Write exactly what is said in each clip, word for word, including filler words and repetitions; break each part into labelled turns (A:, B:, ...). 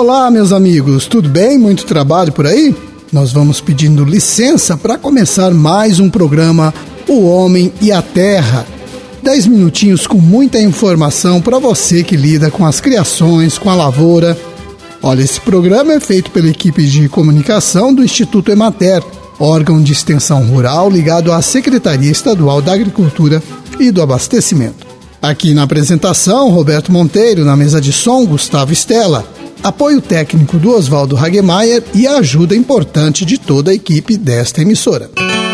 A: Olá, meus amigos, tudo bem? Muito trabalho por aí? Nós vamos pedindo licença para começar mais um programa O Homem e a Terra. Dez minutinhos com muita informação para você que lida com as criações, com a lavoura. Olha, esse programa é feito pela equipe de comunicação do Instituto Emater, órgão de extensão rural ligado à Secretaria Estadual da Agricultura e do Abastecimento. Aqui na apresentação, Roberto Monteiro, na mesa de som, Gustavo Stella, apoio técnico do Oswaldo Hagemeyer e a ajuda importante de toda a equipe desta emissora.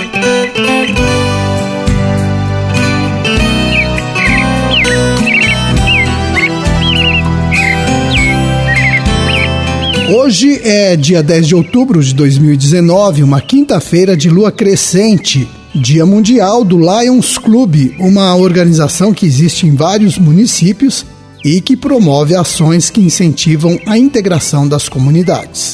A: Hoje é dia dez de outubro de dois mil e dezenove, uma quinta-feira de lua crescente, Dia Mundial do Lions Club, uma organização que existe em vários municípios e que promove ações que incentivam a integração das comunidades.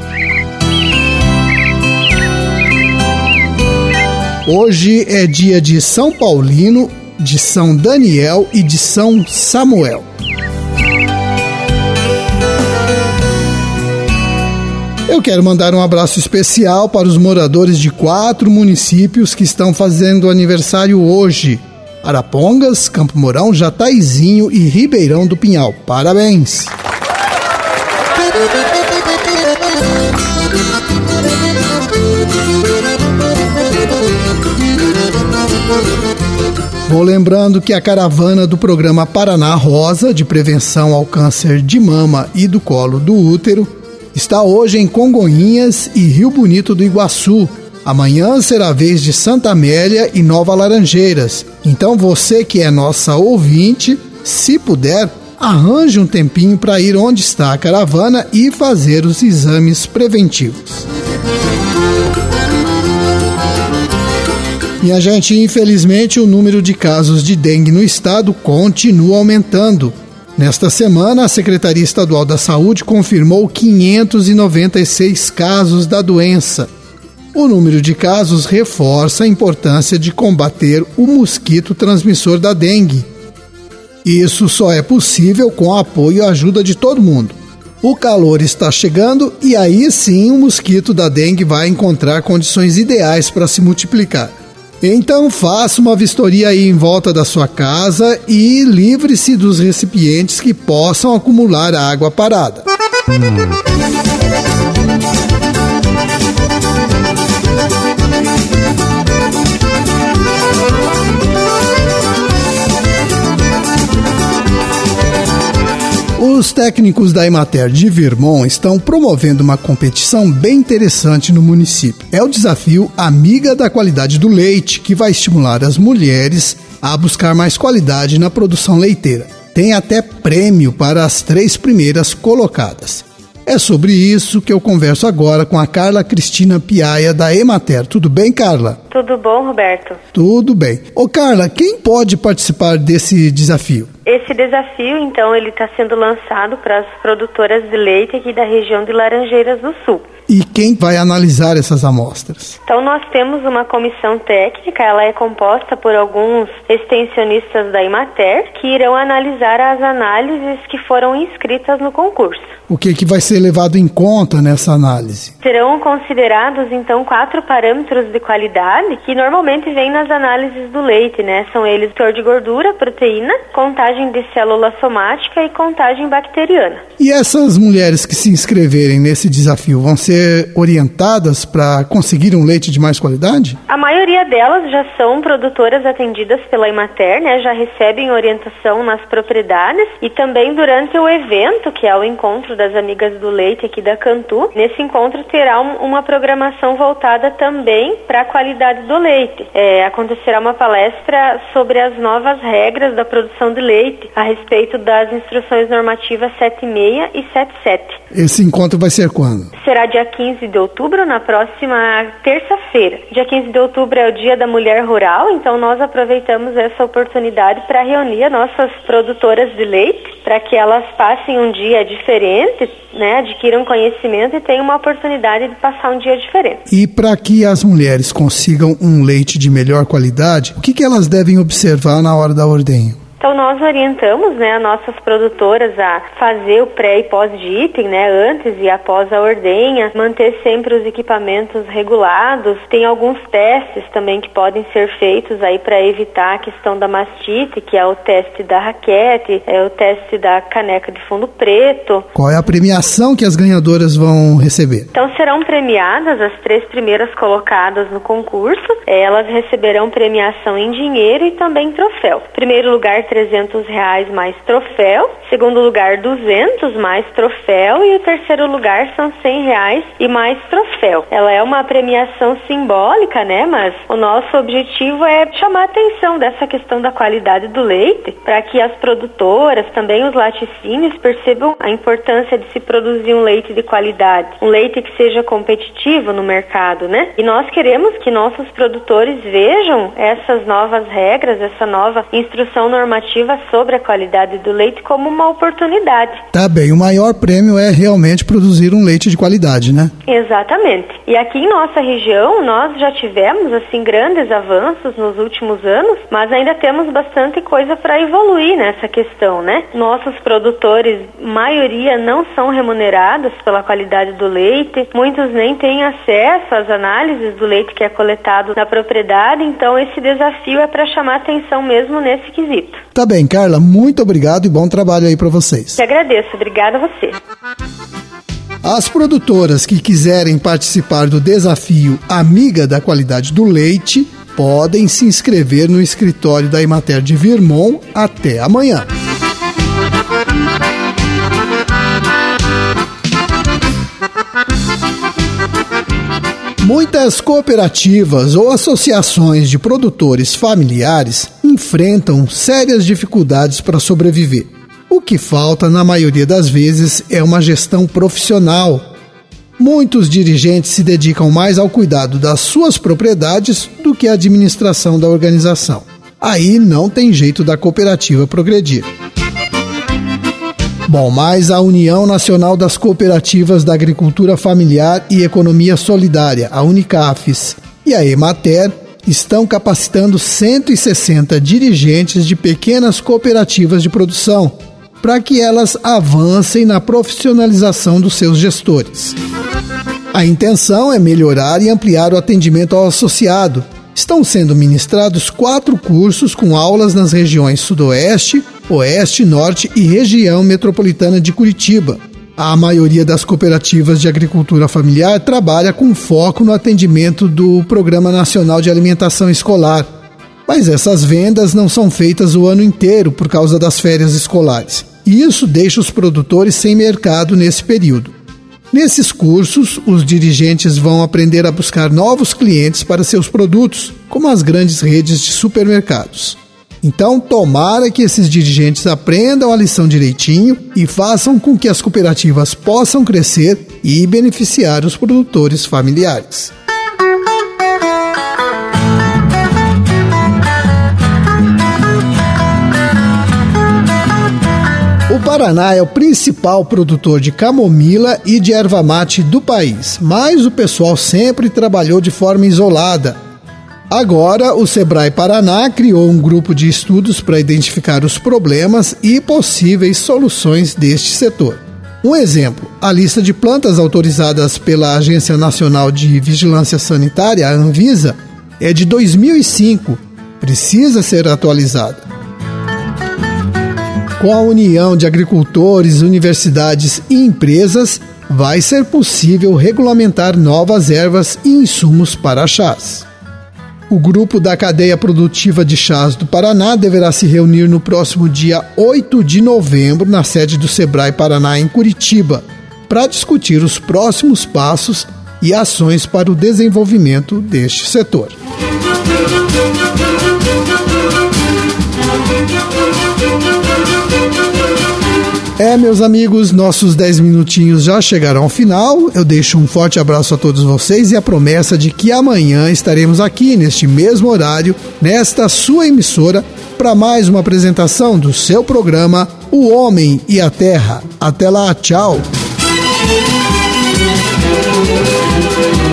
A: Hoje é dia de São Paulino, de São Daniel e de São Samuel. Eu quero mandar um abraço especial para os moradores de quatro municípios que estão fazendo aniversário hoje: Arapongas, Campo Mourão, Jataizinho e Ribeirão do Pinhal. Parabéns! Vou lembrando que a caravana do programa Paraná Rosa, de prevenção ao câncer de mama e do colo do útero, está hoje em Congonhas e Rio Bonito do Iguaçu. Amanhã será a vez de Santa Amélia e Nova Laranjeiras. Então você que é nossa ouvinte, se puder, arranje um tempinho para ir onde está a caravana e fazer os exames preventivos. Minha gente, infelizmente o número de casos de dengue no estado continua aumentando. Nesta semana, a Secretaria Estadual da Saúde confirmou quinhentos e noventa e seis casos da doença. O número de casos reforça a importância de combater o mosquito transmissor da dengue. Isso só é possível com o apoio e a ajuda de todo mundo. O calor está chegando e aí sim o mosquito da dengue vai encontrar condições ideais para se multiplicar. Então faça uma vistoria aí em volta da sua casa e livre-se dos recipientes que possam acumular água parada. Os técnicos da Emater de Vermont estão promovendo uma competição bem interessante no município. É o desafio Amiga da Qualidade do Leite, que vai estimular as mulheres a buscar mais qualidade na produção leiteira. Tem até prêmio para as três primeiras colocadas. É sobre isso que eu converso agora com a Carla Cristina Piaia, da Emater. Tudo bem, Carla?
B: Tudo bom, Roberto?
A: Tudo bem. Ô, Carla, quem pode participar desse desafio?
B: Esse desafio, então, ele está sendo lançado para as produtoras de leite aqui da região de Laranjeiras do Sul.
A: E quem vai analisar essas amostras?
B: Então, nós temos uma comissão técnica, ela é composta por alguns extensionistas da Emater, que irão analisar as análises que foram inscritas no concurso.
A: O que, que vai ser levado em conta nessa análise?
B: Serão considerados, então, quatro parâmetros de qualidade que normalmente vêm nas análises do leite, né? São eles teor de gordura, proteína, contagem de célula somática e contagem bacteriana.
A: E essas mulheres que se inscreverem nesse desafio vão ser orientadas para conseguir um leite de mais qualidade?
B: A maioria delas já são produtoras atendidas pela Emater, né? Já recebem orientação nas propriedades e também durante o evento, que é o encontro das Amigas do Leite aqui da Cantu. Nesse encontro terá um, uma programação voltada também para a qualidade do leite. É, acontecerá uma palestra sobre as novas regras da produção de leite a respeito das instruções normativas sete seis e sete sete.
A: Esse encontro vai ser quando?
B: Será dia quinze de outubro, na próxima terça-feira. Dia quinze de outubro é o Dia da Mulher Rural, então nós aproveitamos essa oportunidade para reunir nossas produtoras de leite, para que elas passem um dia diferente, né, adquiram conhecimento e tenham uma oportunidade de passar um dia diferente.
A: E para que as mulheres consigam um leite de melhor qualidade, o que, que elas devem observar na hora da ordenha?
B: Então nós orientamos, né, as nossas produtoras a fazer o pré e pós-dipping, né, antes e após a ordenha, manter sempre os equipamentos regulados. Tem alguns testes também que podem ser feitos aí para evitar a questão da mastite, que é o teste da raquete, é o teste da caneca de fundo preto.
A: Qual é a premiação que as ganhadoras vão receber?
B: Então serão premiadas as três primeiras colocadas no concurso. Elas receberão premiação em dinheiro e também troféu. Primeiro lugar, trezentos reais mais troféu. Segundo lugar, duzentos mais troféu. E o terceiro lugar são cem reais e mais troféu. Ela é uma premiação simbólica, né? Mas o nosso objetivo é chamar a atenção dessa questão da qualidade do leite, para que as produtoras, também os laticínios, percebam a importância de se produzir um leite de qualidade, um leite que seja competitivo no mercado, né? E nós queremos que nossos produtores vejam essas novas regras, essa nova instrução normativa sobre a qualidade do leite como uma oportunidade.
A: Tá bem, o maior prêmio é realmente produzir um leite de qualidade, né?
B: Exatamente. E aqui em nossa região, nós já tivemos, assim, grandes avanços nos últimos anos, mas ainda temos bastante coisa para evoluir nessa questão, né? Nossos produtores, maioria, não são remunerados pela qualidade do leite, muitos nem têm acesso às análises do leite que é coletado na propriedade, então esse desafio é para chamar atenção mesmo nesse quesito.
A: Tá bem, Carla, muito obrigado e bom trabalho aí para vocês.
B: Te agradeço, obrigada a você.
A: As produtoras que quiserem participar do desafio Amiga da Qualidade do Leite podem se inscrever no escritório da Emater de Virmont até amanhã. Muitas cooperativas ou associações de produtores familiares enfrentam sérias dificuldades para sobreviver. O que falta, na maioria das vezes, é uma gestão profissional. Muitos dirigentes se dedicam mais ao cuidado das suas propriedades do que à administração da organização. Aí não tem jeito da cooperativa progredir. Bom, mas a União Nacional das Cooperativas da Agricultura Familiar e Economia Solidária, a Unicafes, e a Emater estão capacitando cento e sessenta dirigentes de pequenas cooperativas de produção para que elas avancem na profissionalização dos seus gestores. A intenção é melhorar e ampliar o atendimento ao associado. Estão sendo ministrados quatro cursos com aulas nas regiões Sudoeste, Oeste, Norte e região metropolitana de Curitiba. A maioria das cooperativas de agricultura familiar trabalha com foco no atendimento do Programa Nacional de Alimentação Escolar. Mas essas vendas não são feitas o ano inteiro por causa das férias escolares. E isso deixa os produtores sem mercado nesse período. Nesses cursos, os dirigentes vão aprender a buscar novos clientes para seus produtos, como as grandes redes de supermercados. Então, tomara que esses dirigentes aprendam a lição direitinho e façam com que as cooperativas possam crescer e beneficiar os produtores familiares. O Paraná é o principal produtor de camomila e de erva mate do país, mas o pessoal sempre trabalhou de forma isolada. Agora, o Sebrae Paraná criou um grupo de estudos para identificar os problemas e possíveis soluções deste setor. Um exemplo, a lista de plantas autorizadas pela Agência Nacional de Vigilância Sanitária, a Anvisa, é de dois mil e cinco, precisa ser atualizada. Com a união de agricultores, universidades e empresas, vai ser possível regulamentar novas ervas e insumos para chás. O grupo da cadeia produtiva de chás do Paraná deverá se reunir no próximo dia oito de novembro na sede do Sebrae Paraná em Curitiba, para discutir os próximos passos e ações para o desenvolvimento deste setor. É, meus amigos, nossos dez minutinhos já chegaram ao final. Eu deixo um forte abraço a todos vocês e a promessa de que amanhã estaremos aqui, neste mesmo horário, nesta sua emissora, para mais uma apresentação do seu programa O Homem e a Terra. Até lá, tchau!